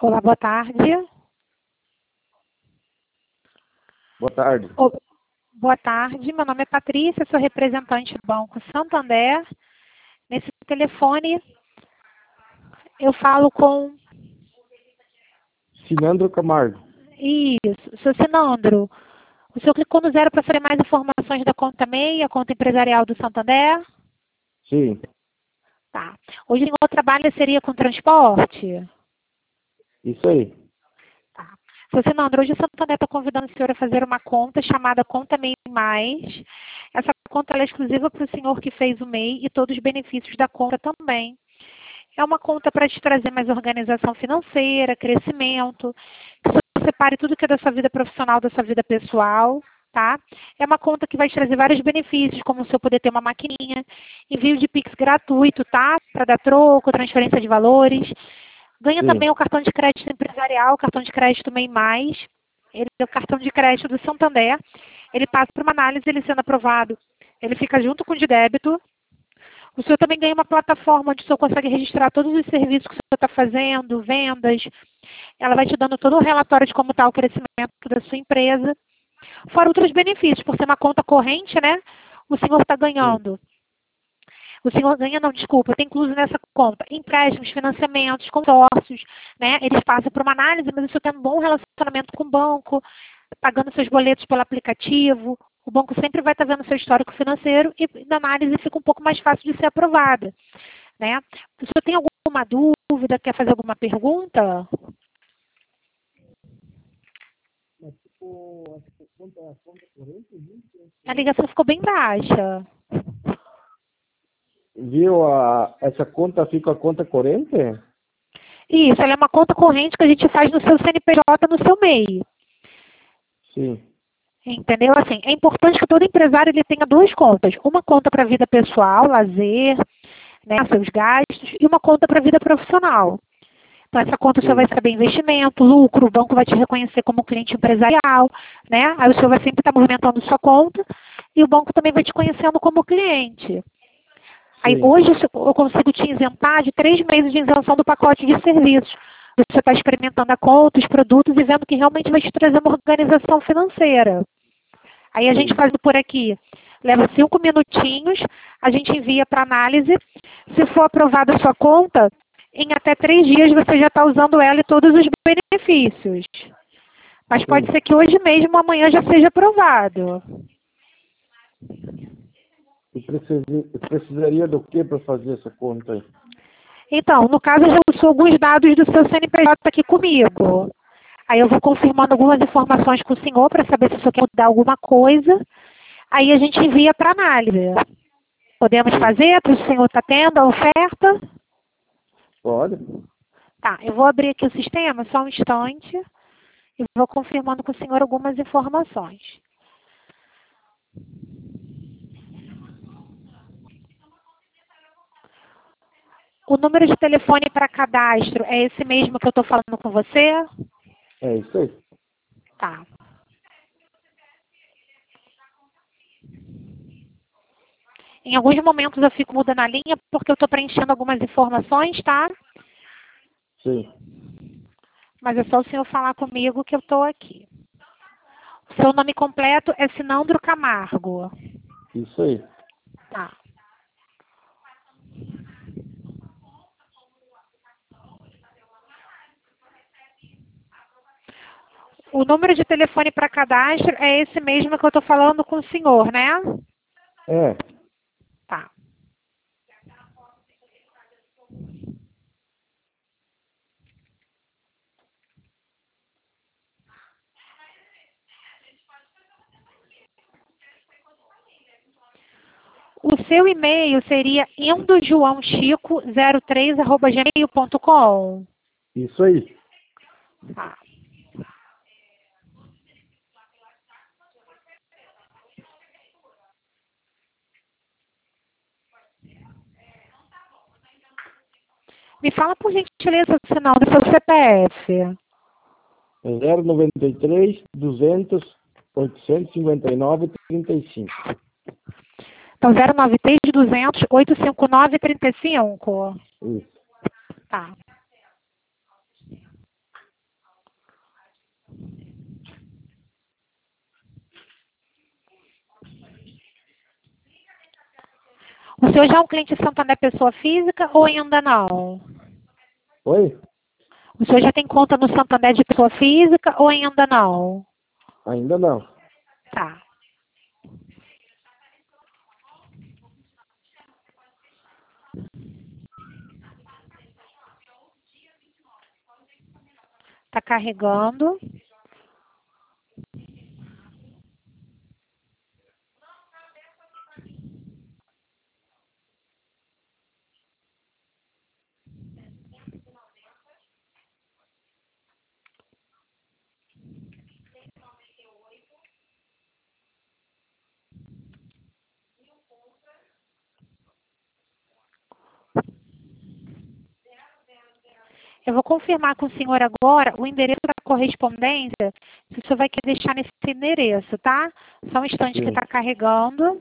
Olá, boa tarde. Boa tarde. Boa tarde, meu nome é Patrícia, sou representante do Banco Santander. Nesse telefone, eu falo com... Sinandro Camargo. Isso, seu Sinandro. O senhor clicou no 0 para saber mais informações da conta MEI, a conta empresarial do Santander? Sim, Tá. Hoje o senhor trabalha seria com transporte? isso aí. Tá. Seu Sinandro, hoje o Santander está convidando o senhor a fazer uma conta chamada Conta MEI Mais. Essa conta ela é exclusiva para o senhor que fez o MEI e todos os benefícios da conta também. É uma conta para te trazer mais organização financeira, crescimento, que você separe tudo que é da sua vida profissional, da sua vida pessoal, tá? É uma conta que vai te trazer vários benefícios, como o senhor poder ter uma maquininha, envio de Pix gratuito, tá? Para dar troco, transferência de valores. Ganha Sim, também o cartão de crédito empresarial, o cartão de crédito MEI Mais. Ele é o cartão de crédito do Santander. Ele passa por uma análise, ele sendo aprovado, ele fica junto com o de débito. O senhor também ganha uma plataforma onde o senhor consegue registrar todos os serviços que o senhor está fazendo, vendas. Ela vai te dando todo o relatório de como está o crescimento da sua empresa. Fora outros benefícios, por ser uma conta corrente, né? O senhor está sim, ganhando. O senhor ganha, não, desculpa, tem incluso nessa conta empréstimos, financiamentos, consórcios, né? Eles passam por uma análise, mas o senhor tem um bom relacionamento com o banco, pagando seus boletos pelo aplicativo. O banco sempre vai estar vendo seu histórico financeiro e na análise fica um pouco mais fácil de ser aprovada, né? O senhor tem alguma dúvida, quer fazer alguma pergunta? A ligação ficou bem baixa. Viu? Essa conta fica a conta corrente? Isso, ela é uma conta corrente que a gente faz no seu CNPJ, no seu MEI. Sim, Entendeu? Assim, é importante que todo empresário ele tenha duas contas. Uma conta para a vida pessoal, lazer, né, seus gastos, e uma conta para a vida profissional. Então, essa conta o senhor vai sim, saber investimento, lucro, o banco vai te reconhecer como cliente empresarial, né? Aí o senhor vai sempre estar movimentando sua conta e o banco também vai te conhecendo como cliente. Aí sim, hoje eu consigo te isentar de 3 meses de isenção do pacote de serviços. Você está experimentando a conta, os produtos e vendo que realmente vai te trazer uma organização financeira. Aí a gente sim, faz por aqui. Leva 5 minutinhos, a gente envia para análise. Se for aprovada a sua conta, em até 3 dias você já está usando ela e todos os benefícios. Mas pode sim. ser que hoje mesmo, amanhã já seja aprovado. Eu precisaria do que para fazer essa conta aí? Então, no caso, eu já uso alguns dados do seu CNPJ aqui comigo. Aí eu vou confirmando algumas informações com o senhor para saber se o senhor quer mudar alguma coisa. Aí a gente envia para análise. Podemos Sim, fazer? Para o senhor está tendo a oferta? pode? Tá, eu vou abrir aqui o sistema, só um instante, e vou confirmando com o senhor algumas informações. O número de telefone para cadastro é esse mesmo que eu estou falando com você? É isso aí. Tá. Em alguns momentos eu fico mudando a linha porque eu estou preenchendo algumas informações, tá? Sim, Mas é só o senhor falar comigo que eu estou aqui. O seu nome completo é Sinandro Camargo. isso aí. Tá. O número de telefone para cadastro é esse mesmo que eu estou falando com o senhor, né? É, Tá. O seu e-mail seria indojoaochico03@gmail.com. isso aí. Tá. Me fala por gentileza o sinal do seu CPF. É 093 200 859 35. Então, 093 200 859 35. Isso. Tá. O senhor já é um cliente Santander pessoa física ou ainda não? Oi? O senhor já tem conta no Santander de pessoa física ou ainda não? Ainda não. Tá. Tá carregando. Eu vou confirmar com o senhor agora o endereço da correspondência, se o senhor vai querer deixar nesse endereço, tá? Só um instante que Sim. está carregando.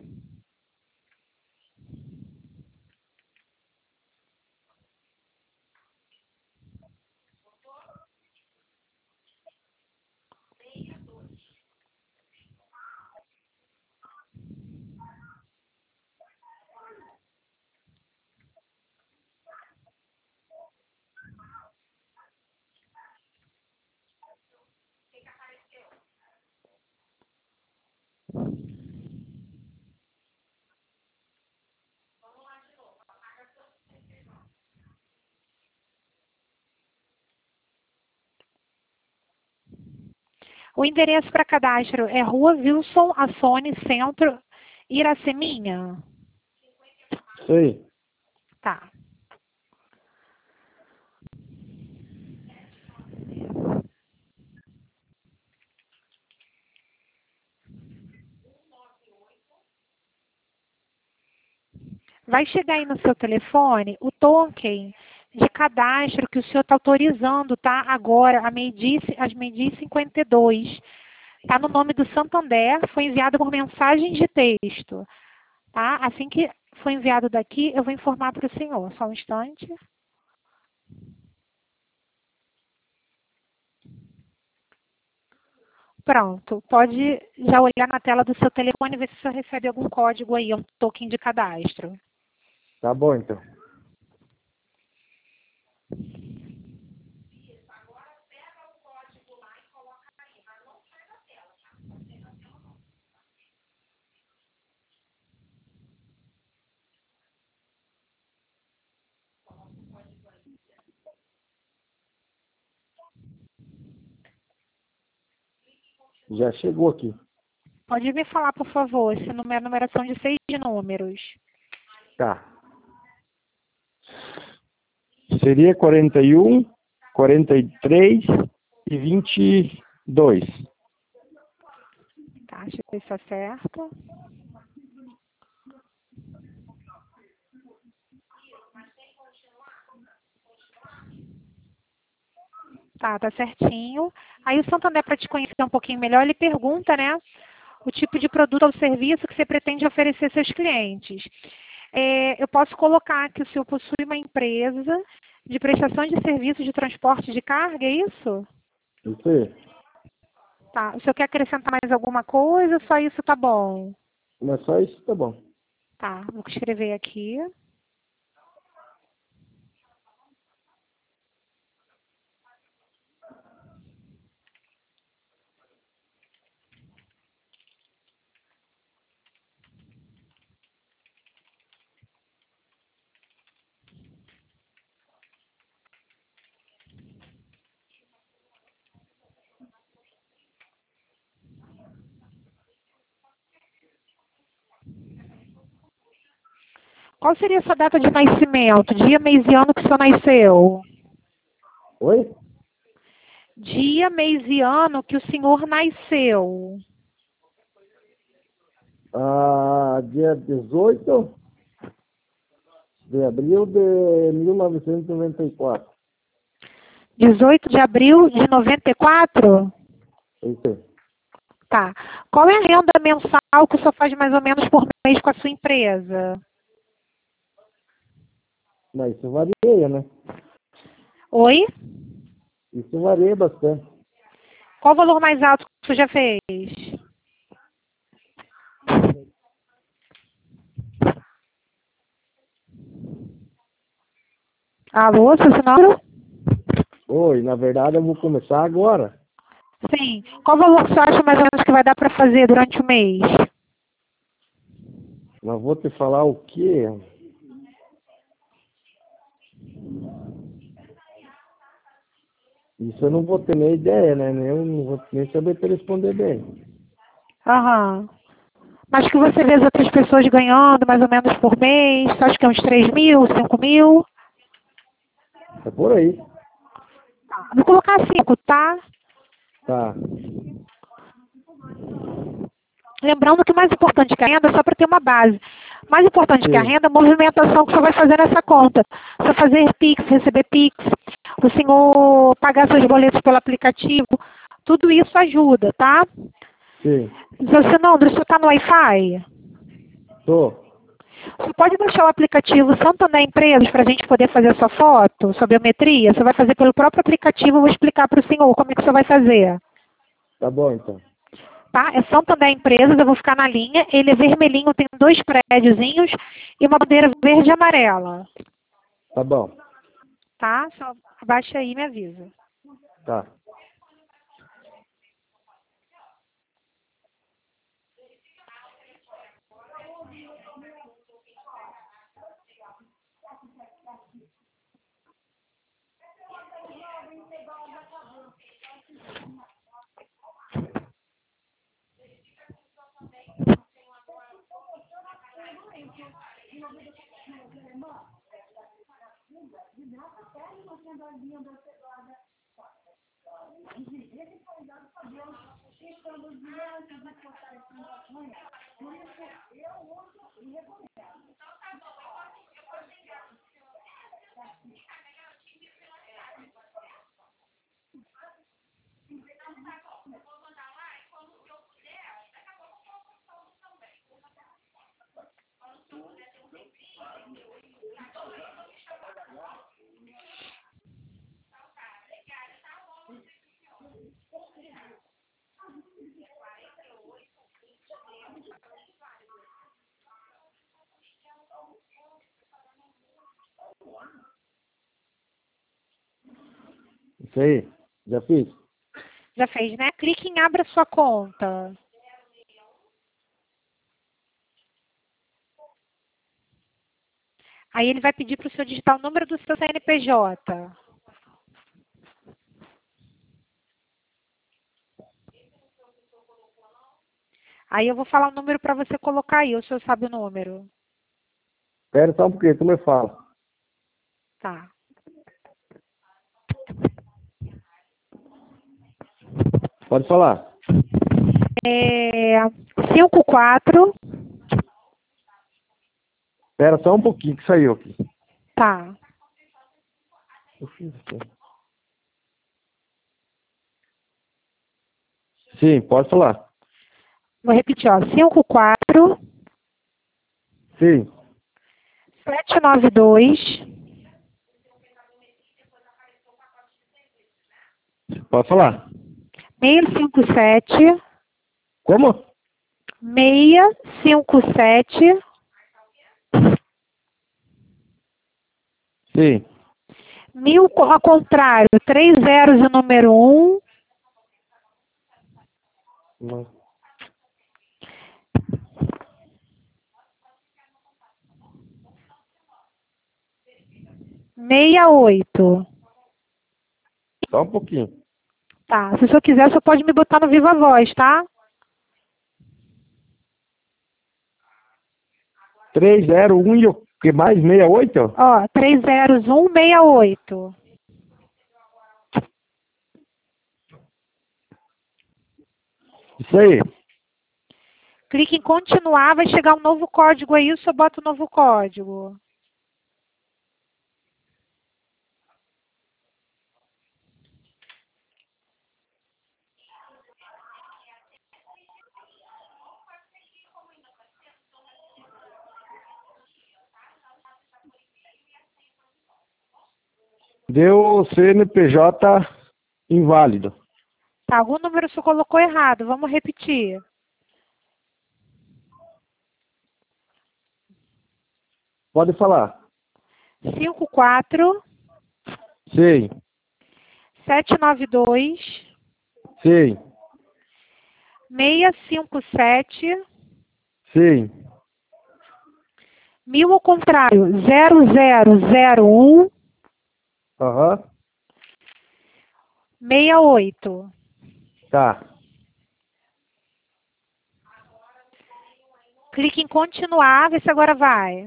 O endereço para cadastro é Rua Wilson Assone, Centro, Iraceminha? Sei. Tá. Vai chegar aí no seu telefone o token de cadastro que o senhor está autorizando, tá? Agora, às meio-dia e 52. Está no nome do Santander, foi enviado por mensagem de texto. Tá? Assim que foi enviado daqui, eu vou informar para o senhor. Só um instante. Pronto. Pode já olhar na tela do seu telefone e ver se o senhor recebe algum código aí, um token de cadastro. Tá bom, então. Já chegou aqui. Pode me falar, por favor, esse número é a numeração de 6 números. Tá. Seria 41, 43 e 22. Tá, deixa eu ver se está certo. Tá certinho. Aí o Santander, para te conhecer um pouquinho melhor, ele pergunta, né, o tipo de produto ou serviço que você pretende oferecer aos seus clientes. Eu posso colocar que o senhor possui uma empresa de prestação de serviços de transporte de carga, é isso? Isso aí. Tá. O senhor quer acrescentar mais alguma coisa ou só isso tá bom? Mas só isso tá bom. Tá, vou escrever aqui. Qual seria a sua data de nascimento? Dia, mês e ano que o senhor nasceu? Oi? Dia, mês e ano que o senhor nasceu. Dia 18 de abril de 1994. 18 de abril de 94? É isso aí. Tá. Qual é a renda mensal que o senhor faz mais ou menos por mês com a sua empresa? Mas isso varia, né? Oi? Isso varia bastante. Qual o valor mais alto que o senhor já fez? Alô, seu Sinandro? Oi, na verdade eu vou começar agora. Sim. Qual valor você acha mais ou menos que vai dar para fazer durante o mês? Mas vou te falar o quê? Isso eu não vou ter nem ideia, né? Eu não vou nem saber te responder bem. Aham. Mas que você vê as outras pessoas ganhando mais ou menos por mês, você acha que é uns 3.000, 5.000? É por aí. Vou colocar 5, tá? Tá. Lembrando que o mais importante que a renda é só para ter uma base. Mais importante que a Sim. renda é a movimentação que você vai fazer nessa conta. Você fazer Pix, receber Pix, o senhor pagar seus boletos pelo aplicativo, tudo isso ajuda, tá? Sim. Seu Sinandro, você está no Wi-Fi? Tô. Você pode baixar o aplicativo Santander Empresas para a gente poder fazer a sua foto, sua biometria? Você vai fazer pelo próprio aplicativo, eu vou explicar para o senhor como é que você vai fazer. Tá bom, então. Tá? É Santander Empresas, eu vou ficar na linha. Ele é vermelhinho, tem 2 prédiozinhos e uma bandeira verde e amarela. Tá bom. Tá? Só abaixa aí e me avisa. Tá. Isso aí. Já fiz? Já fez, né? Clique em Abra sua conta. Aí ele vai pedir para o senhor digitar o número do seu CNPJ. Aí eu vou falar o número para você colocar aí, o senhor sabe o número. Espera só um pouquinho, tu me fala. Tá. Pode falar. É 54, Espera só um pouquinho que saiu aqui. tá. Eu fiz aqui. Sim, pode falar. Vou repetir, ó. 54 Sim. 792 Pode falar. 657 Como? 657 Sim. 1000 ao contrário, 3 zeros e o número 1, Não. 68. Só um pouquinho. Tá, se o senhor quiser, o senhor pode me botar no Viva Voz, tá? 301 e o que mais? 68? Ó, 3 zeros, 1, 68. Isso aí. Clique em continuar, vai chegar um novo código aí, o senhor bota o novo código. Deu CNPJ inválido. Tá, algum número o senhor colocou errado, vamos repetir. Pode falar. 54 Sim. 792 Sim. 657 Sim. 1000 ao contrário, 0001 Aham. 68. Tá. Clique em continuar, vê se agora vai.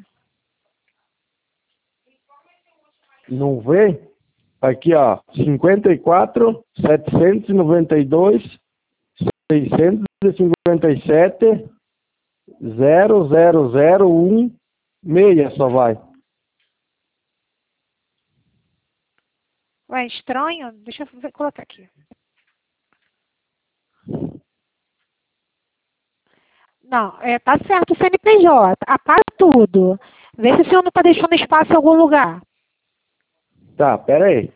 Não vê? Aqui, ó. 54, 792, 657, 0001, só vai. Ué, estranho? Deixa eu colocar aqui. Não, tá certo o CNPJ. Apaga tudo. Vê se o senhor não está deixando espaço em algum lugar. Tá, pera aí.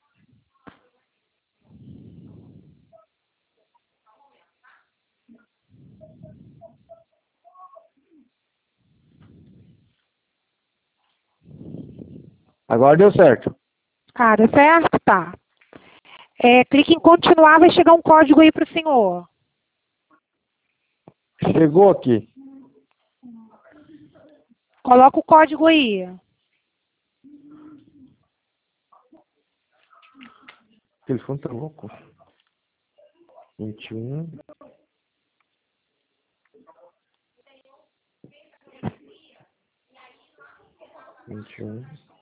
Agora deu certo. Ah, deu certo? Tá. Clique em continuar, vai chegar um código aí para o senhor. Chegou aqui. Coloca o código aí. O telefone tá louco. 21. Vinte e um.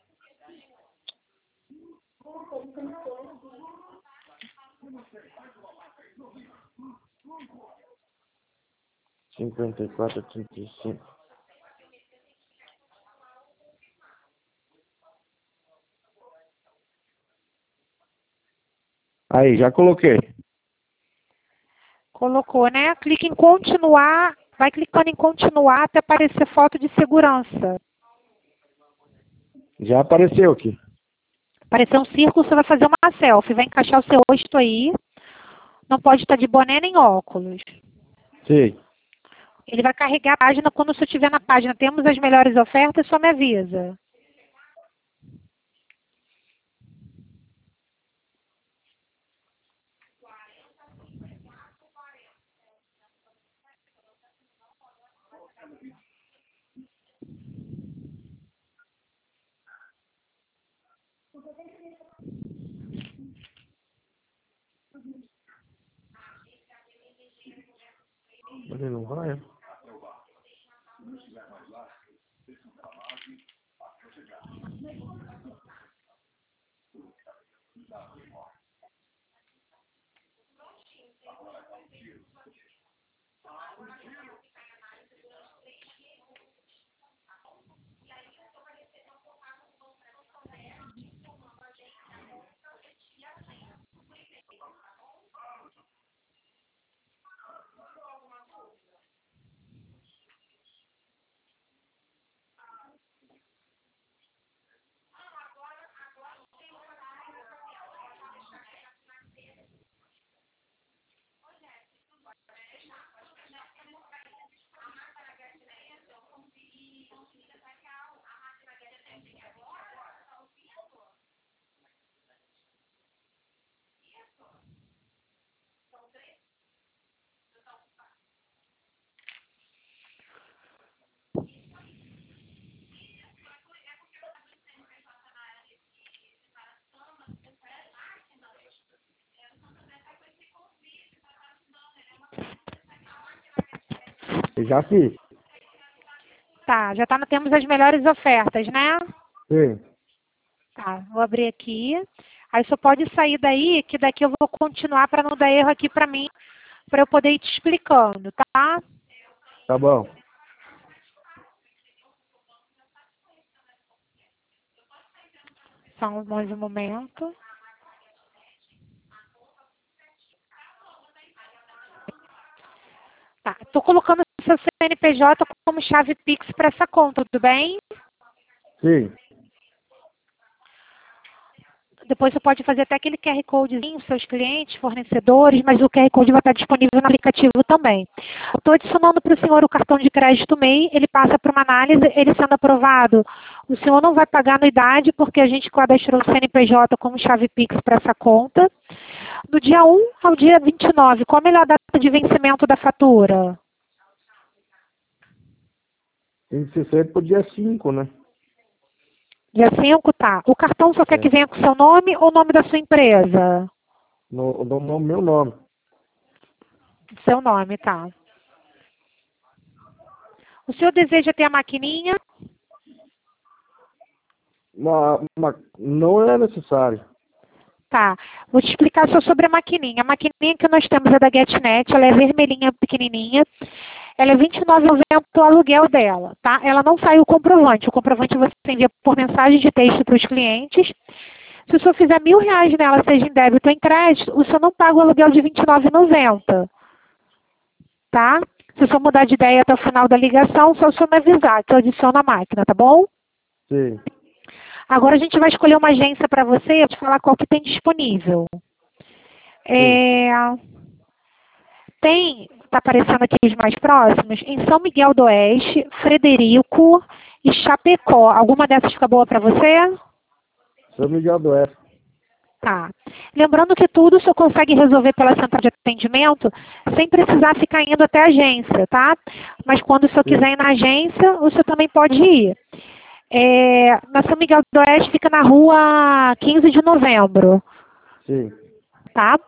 Cinquenta e quatro, 85. Aí, já coloquei. Colocou, né? Clique em continuar. Vai clicando em continuar até aparecer foto de segurança. Já apareceu aqui. Aparecer um círculo, você vai fazer uma selfie. Vai encaixar o seu rosto aí. Não pode estar de boné nem óculos. Sim. Ele vai carregar a página. Quando você estiver na página, temos as melhores ofertas, só me avisa. Ele não vai. Eu já fiz. Tá, já tá, temos as melhores ofertas, né? Sim. Tá, vou abrir aqui. Aí só pode sair daí, que daqui eu vou continuar para não dar erro aqui para mim, para eu poder ir te explicando, tá? Tá bom. Só mais um momento. Tá, tô colocando o seu CNPJ como chave Pix para essa conta, tudo bem? Sim. Depois você pode fazer até aquele QR Codezinho, seus clientes, fornecedores, mas o QR Code vai estar disponível no aplicativo também. Estou adicionando para o senhor o cartão de crédito MEI, ele passa para uma análise, ele sendo aprovado. O senhor não vai pagar anuidade, porque a gente cadastrou o CNPJ como chave Pix para essa conta. Do dia 1 ao dia 29, qual a melhor data de vencimento da fatura? Tem que ser pro dia 5, né? Dia 5, tá. O cartão só quer que venha com seu nome ou o nome da sua empresa? No meu nome. Seu nome, tá. O senhor deseja ter a maquininha? Não é necessário. Tá. Vou te explicar só sobre a maquininha. A maquininha que nós temos é da GetNet, ela é vermelhinha, pequenininha. Ela é R$ 29,90 o aluguel dela, tá? Ela não sai o comprovante. O comprovante você envia por mensagem de texto para os clientes. Se o senhor fizer R$ 1.000 nela, seja em débito ou em crédito, o senhor não paga o aluguel de R$ 29,90. Tá? Se o senhor mudar de ideia até o final da ligação, só o senhor me avisar que eu adiciono a máquina, tá bom? Sim. Agora a gente vai escolher uma agência para você e eu te falar qual que tem disponível. Está aparecendo aqui os mais próximos, em São Miguel do Oeste, Frederico e Chapecó. Alguma dessas fica boa para você? São Miguel do Oeste. Tá. Lembrando que tudo o senhor consegue resolver pela central de atendimento sem precisar ficar indo até a agência, tá? Mas quando o senhor quiser ir na agência, o senhor também pode ir. Na São Miguel do Oeste fica na rua 15 de novembro. Sim. Tá?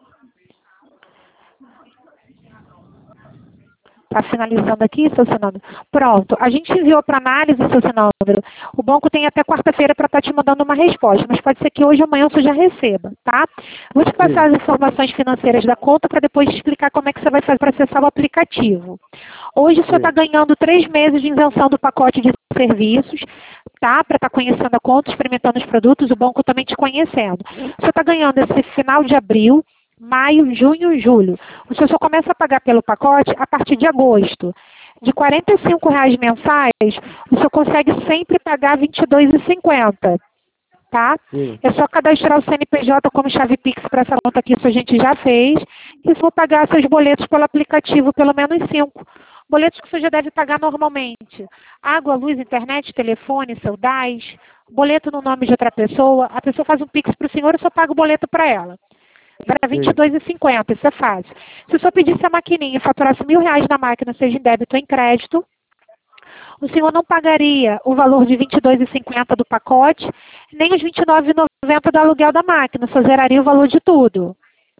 Está finalizando aqui, seu Sinandro? Pronto. A gente enviou para análise, seu Sinandro. O banco tem até quarta-feira para estar te mandando uma resposta, mas pode ser que hoje ou amanhã você já receba, tá? Vou te passar as informações financeiras da conta para depois te explicar como é que você vai fazer para acessar o aplicativo. Hoje o senhor está ganhando 3 meses de isenção do pacote de serviços, tá? Para estar conhecendo a conta, experimentando os produtos, o banco também te conhecendo. O senhor está ganhando esse final de abril, maio, junho e julho. O senhor só começa a pagar pelo pacote a partir de agosto. De R$ 45,00 mensais, o senhor consegue sempre pagar R$ 22,50. Tá? Sim. É só cadastrar o CNPJ como chave Pix para essa conta que isso a gente já fez. E se for pagar seus boletos pelo aplicativo, pelo menos 5. Boletos que você já deve pagar normalmente. Água, luz, internet, telefone, seu DAS, boleto no nome de outra pessoa. A pessoa faz um Pix para o senhor e só paga o boleto para ela. Para R$ 22,50, isso é fácil. Se o senhor pedisse a maquininha e faturasse R$ 1.000 na máquina, seja em débito ou em crédito, o senhor não pagaria o valor de R$ 22,50 do pacote, nem os R$ 29,90 do aluguel da máquina, o senhor zeraria o valor de tudo.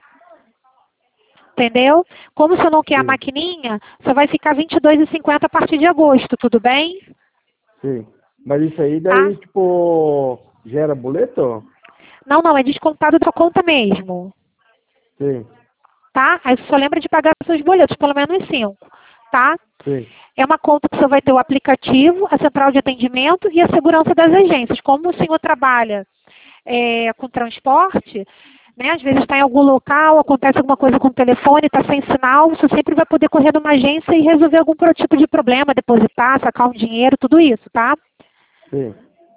Entendeu? Como o senhor não quer a maquininha, só vai ficar R$ 22,50 a partir de agosto, tudo bem? Sim. Mas isso aí daí, tipo, gera boleto? Não, é descontado da conta mesmo. Sim. Tá? Aí você só lembra de pagar seus boletos, pelo menos 5. Tá? Sim. É uma conta que você vai ter o aplicativo, a central de atendimento e a segurança das agências. Como o senhor trabalha com transporte, né, às vezes está em algum local, acontece alguma coisa com o telefone, está sem sinal, você sempre vai poder correr numa agência e resolver algum tipo de problema, depositar, sacar um dinheiro, tudo isso, tá? Sim.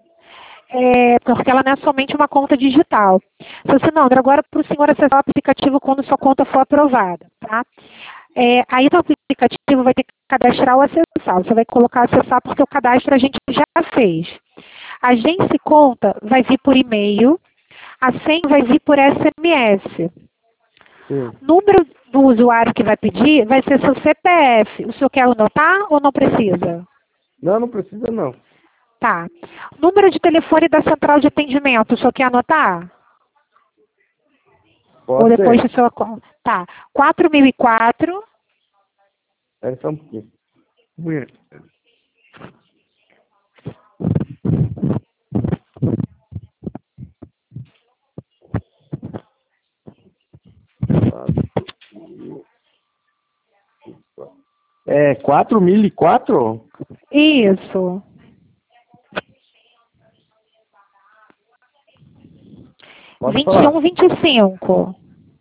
Porque ela não é somente uma conta digital. Seu Sinandro, agora para o senhor acessar o aplicativo quando sua conta for aprovada, tá? Aí no aplicativo vai ter que cadastrar ou acessar. Você vai colocar acessar porque o cadastro a gente já fez. A agência e conta vai vir por e-mail, a senha vai vir por SMS. Sim. Número do usuário que vai pedir vai ser seu CPF. O senhor quer anotar ou não precisa? Não precisa não. Tá. Número de telefone da central de atendimento, o senhor quer anotar? Pode Ou depois ser. do seu... Tá. 4004. É só um pouquinho. É 4004? Isso. Pode falar. 2125.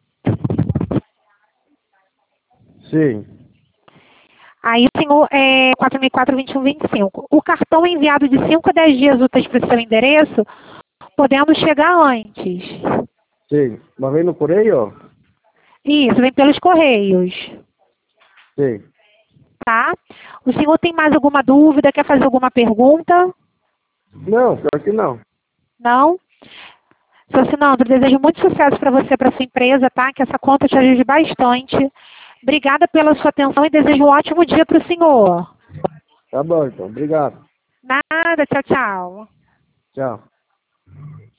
Sim. Aí, senhor, 4004-2125. O cartão é enviado de 5 a 10 dias úteis para o seu endereço podendo chegar antes. Sim. Mas vem no correio? Isso, vem pelos correios. Sim. Tá? O senhor tem mais alguma dúvida? Quer fazer alguma pergunta? Não, pior que não. Não? Seu Sinandro, desejo muito sucesso para você, para sua empresa, tá? Que essa conta te ajude bastante. Obrigada pela sua atenção e desejo um ótimo dia para o senhor. Tá bom, então. Obrigado. Nada, tchau, tchau. Tchau.